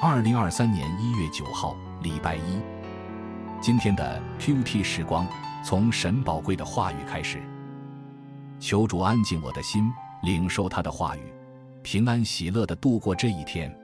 2023年1月9号，礼拜一。今天的 QT 时光，从神宝贵的话语开始。求主安静我的心，领受他的话语，平安喜乐地度过这一天。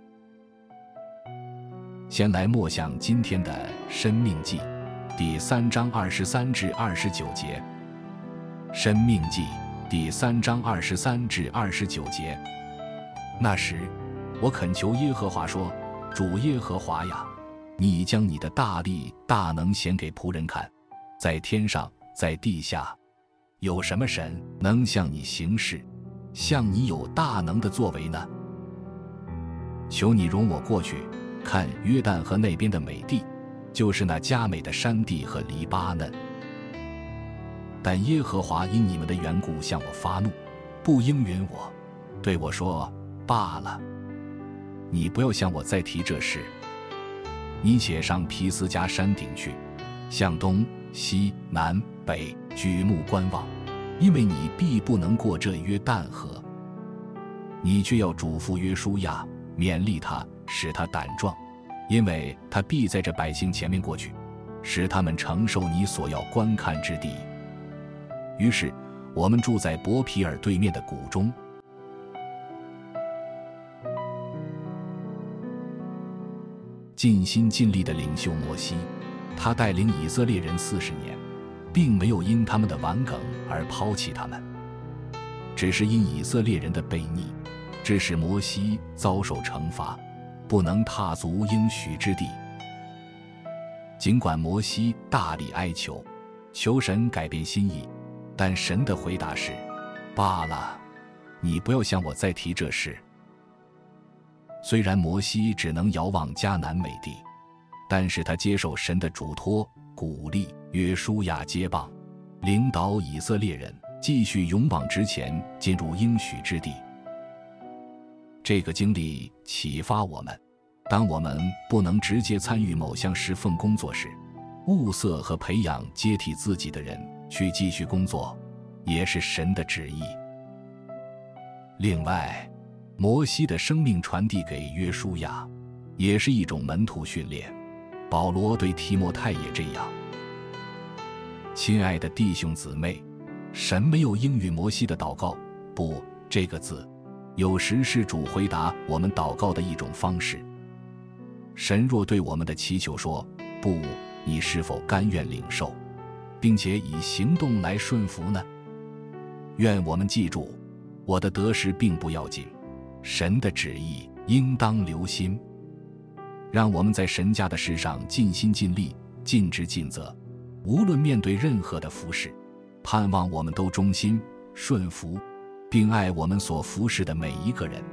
先来默想今天的申命记第3章23至29节。申命记第3章23至29节。那时我恳求耶和华说，主耶和华呀，你已将你的大力大能显给仆人看，在天上在地下，有什么神能向你行事，像你有大能的作为呢？求你容我过去看约旦河那边的美地，就是那佳美的山地和黎巴嫩。但耶和华因你们的缘故向我发怒，不应允我，对我说，罢了，你不要向我再提这事。你且上皮斯加山顶去，向东西南北举目观望，因为你必不能过这约旦河。你却要嘱咐约书亚，勉励他，使他胆壮，因为他必在这百姓前面过去，使他们承受你所要观看之地。于是我们住在伯皮尔对面的谷中。尽心尽力的领袖摩西，他带领以色列人40年，并没有因他们的顽梗而抛弃他们，只是因以色列人的悖逆，致使摩西遭受惩罚，不能踏足应许之地。尽管摩西大力哀求，求神改变心意，但神的回答是，罢了，你不要向我再提这事。虽然摩西只能遥望迦南美地，但是他接受神的嘱托，鼓励约书亚接棒，领导以色列人继续勇往直前，进入应许之地。这个经历启发我们，当我们不能直接参与某项侍奉工作时，物色和培养接替自己的人去继续工作，也是神的旨意。另外，摩西的生命传递给约书亚，也是一种门徒训练。保罗对提摩太也这样。亲爱的弟兄姊妹，神没有应允摩西的祷告，不，这个字有时是主回答我们祷告的一种方式。神若对我们的祈求说，不，你是否甘愿领受，并且以行动来顺服呢？愿我们记住，我的得失并不要紧，神的旨意应当留心。让我们在神家的事上尽心尽力，尽职尽责，无论面对任何的服事，盼望我们都忠心顺服，并爱我们所服侍的每一个人。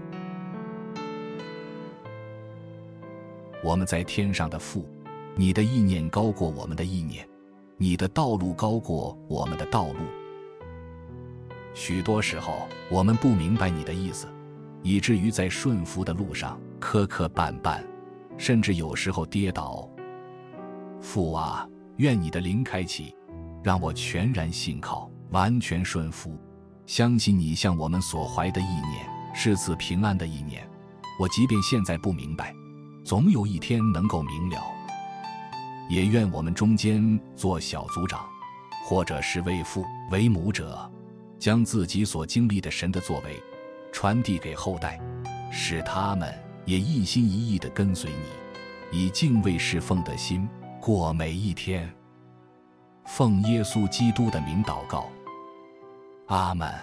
我们在天上的父，你的意念高过我们的意念，你的道路高过我们的道路。许多时候我们不明白你的意思，以至于在顺服的路上磕磕绊绊，甚至有时候跌倒。父啊，愿你的灵开启，让我全然信靠，完全顺服，相信你向我们所怀的意念是赐平安的意念。我即便现在不明白，总有一天能够明了。也愿我们中间做小组长，或者是为父为母者，将自己所经历的神的作为传递给后代，使他们也一心一意地跟随你，以敬畏侍奉的心过每一天。奉耶稣基督的名祷告，阿们。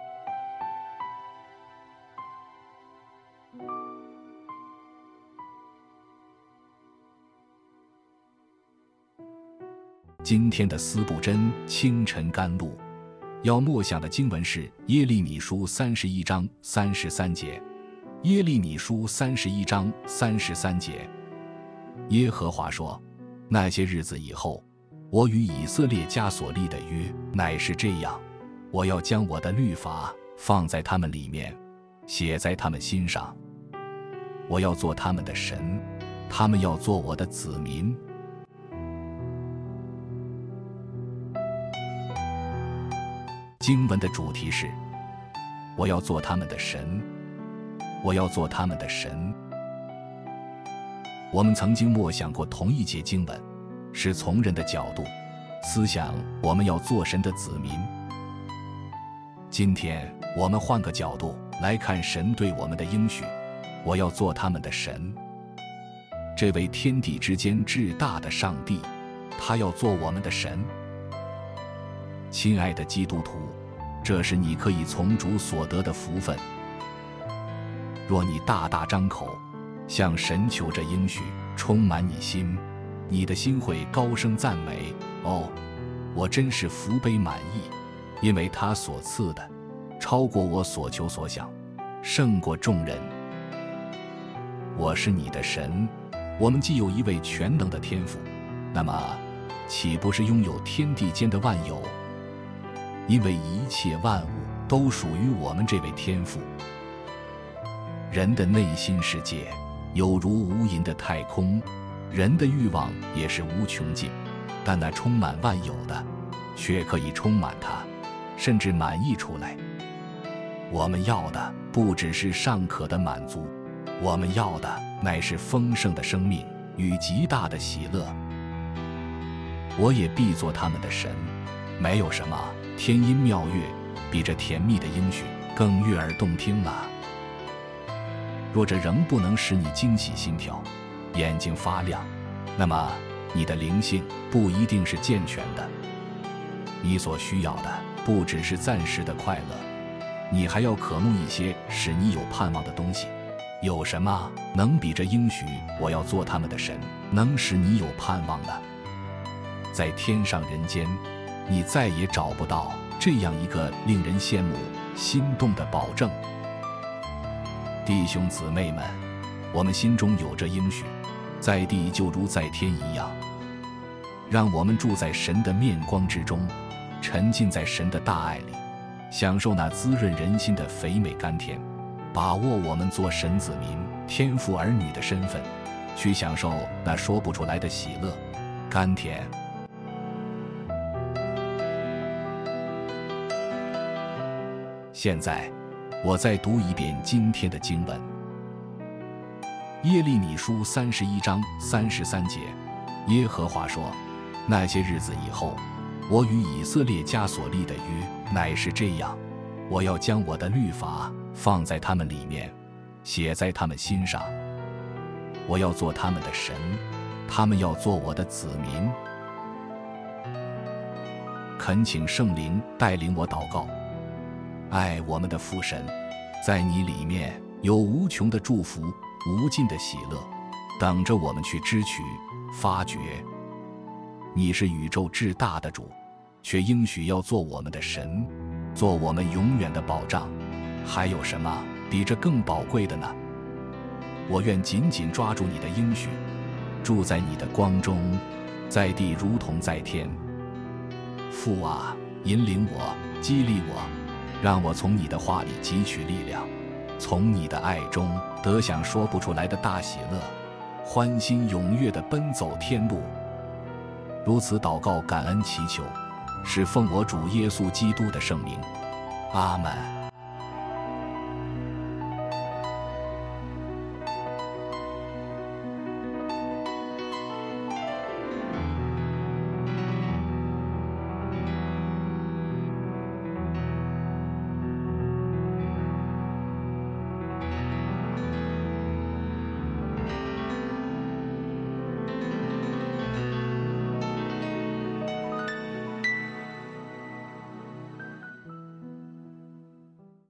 今天的思布真清晨甘露，要默想的经文是耶利米书31章33节。耶利米书31章33节。耶和华说，那些日子以后，我与以色列家所立的约乃是这样，我要将我的律法放在他们里面，写在他们心上。我要做他们的神，他们要做我的子民。经文的主题是，我要做他们的神，我要做他们的神。 我们曾经默想过同一节经文，是从人的角度思想我们要做神的子民。今天我们换个角度来看神对我们的应许，我要做他们的神。这位天地之间至大的上帝，他要做我们的神。亲爱的基督徒，这是你可以从主所得的福分。若你大大张口向神求这应许，充满你心，你的心会高声赞美，哦，我真是福杯满溢，因为他所赐的超过我所求所想，胜过众人。我是你的神。我们既有一位全能的天父，那么岂不是拥有天地间的万有？因为一切万物都属于我们这位天父。人的内心世界有如无垠的太空，人的欲望也是无穷尽，但那充满万有的却可以充满它，甚至满溢出来。我们要的不只是尚可的满足，我们要的乃是丰盛的生命与极大的喜乐。我也必做他们的神。没有什么天音妙乐比这甜蜜的应许更悦耳动听了。若这仍不能使你惊喜心跳，眼睛发亮，那么你的灵性不一定是健全的。你所需要的不只是暂时的快乐，你还要渴慕一些使你有盼望的东西。有什么能比这应许我要做他们的神能使你有盼望呢？在天上人间，你再也找不到这样一个令人羡慕心动的保证。弟兄姊妹们，我们心中有这应许，在地就如在天一样。让我们住在神的面光之中，沉浸在神的大爱里，享受那滋润人心的肥美甘甜，把握我们做神子民、天父儿女的身份，去享受那说不出来的喜乐、甘甜。现在我再读一遍今天的经文。耶利米书31章33节，耶和华说，那些日子以后，我与以色列家所立的约乃是这样，我要将我的律法放在他们里面，写在他们心上。我要做他们的神，他们要做我的子民。恳请圣灵带领我祷告。爱我们的父神，在你里面有无穷的祝福，无尽的喜乐，等着我们去支取、发掘。你是宇宙至大的主，却应许要做我们的神，做我们永远的保障。还有什么比这更宝贵的呢？我愿紧紧抓住你的应许，住在你的光中，在地如同在天。父啊，引领我，激励我，让我从你的话里汲取力量，从你的爱中得享说不出来的大喜乐，欢欣踊跃地奔走天路。如此祷告感恩祈求，是奉我主耶稣基督的圣名。阿们。